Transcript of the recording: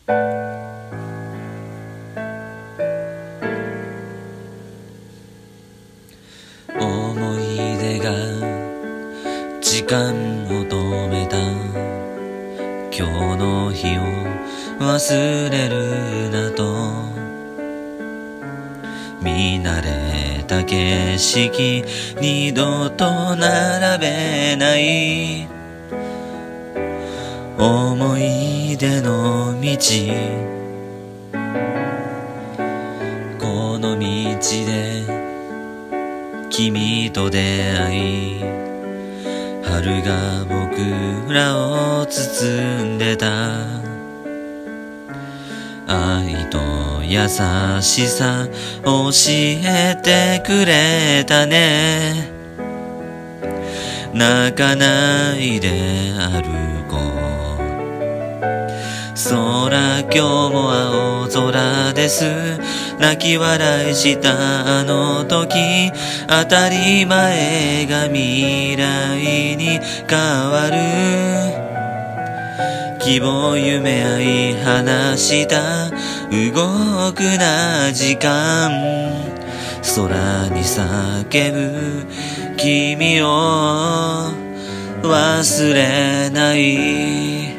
思い出が時間を止めた今日の日を忘れるなと見慣れた景色二度と並べない思い出の道この道で君と出会い春が僕らを包んでた愛と優しさ教えてくれたね泣かないで歩こう空今日も青空です泣き笑いしたあの時当たり前が未来に変わる希望夢愛話した動くな時間空に叫ぶ君を忘れない